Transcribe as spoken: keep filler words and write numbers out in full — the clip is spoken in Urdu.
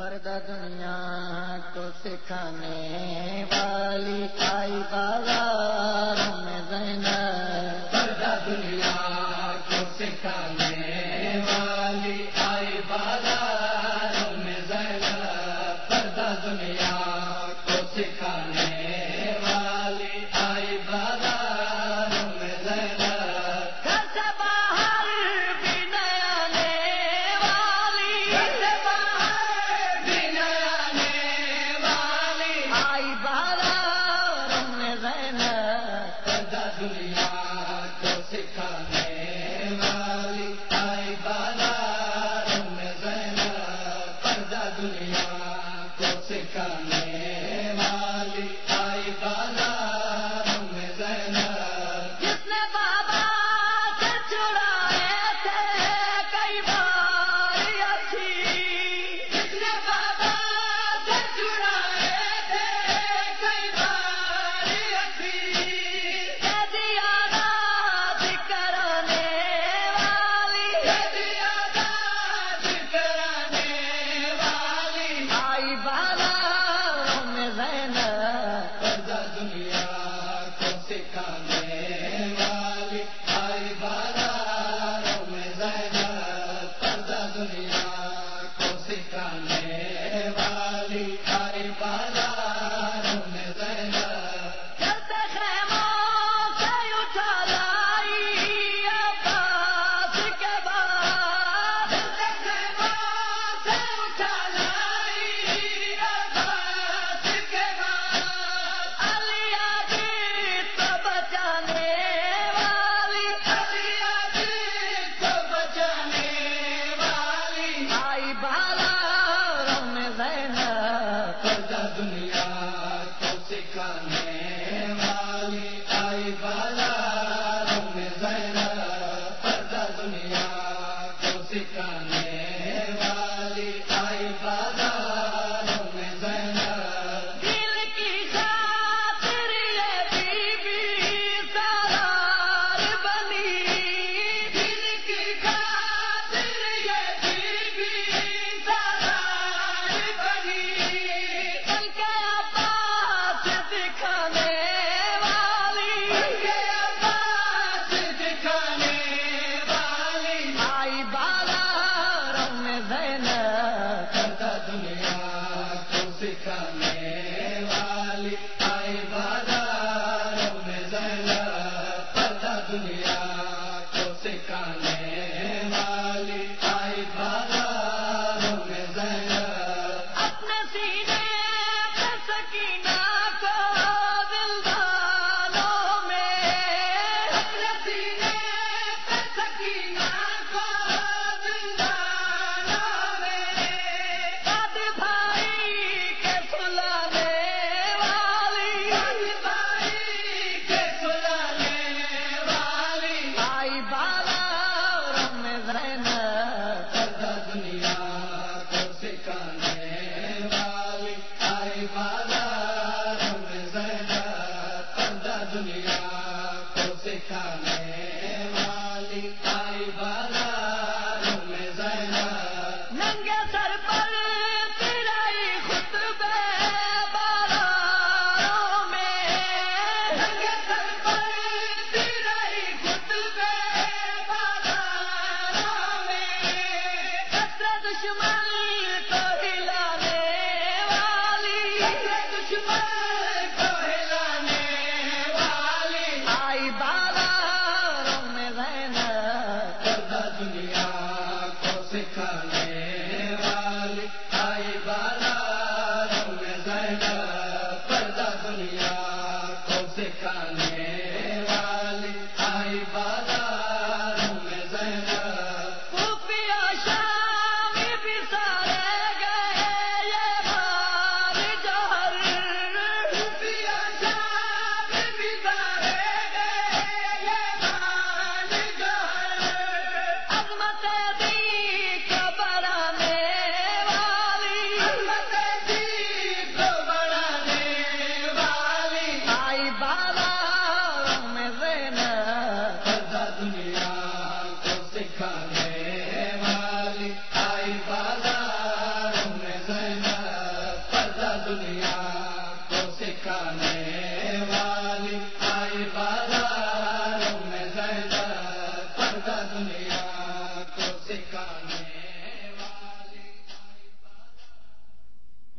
پردہ دنیا کو سکھانے والی آئی بازاروں میں زینب، پردہ دنیا کو سکھانے والی آئی بازاروں میں زینب، پردہ دنیا کو سکھانے والی آئی بازاروں میں زینب، گھر سے باہر بھی نیا آنے والی، گھر سے باہر بھی نیا آنے والی آئی بازاروں میں زینب، پردہ دنیا کو سکھانے والی آئی بازاروں میں زینب، پردہ دنیا کو سکھانے والی آئی بازاروں میں زینب، جس نے بابا سے چرائے تھے کئی بار اچھی، جس نے بابا سے چرائے تھے کئی بار اچھی، دے دیا داد کرانے والی، دیا داد کرانے والی آئی بازاروں میں زینب، پردہ دنیا کو سکھانے والی آئی بازاروں میں زینب، پردہ دنیا کو سکھانے والی آئی بازاروں میں زینب، چلتے خیموں سے اٹھا لائی عباس کے بعد، چلتے خیموں سے اٹھا لائی عباس کے بعد، علی عزیز کو بچانے والی، علی عزیز کو بچانے والی آئی بازاروں میں زینب، پردہ دنیا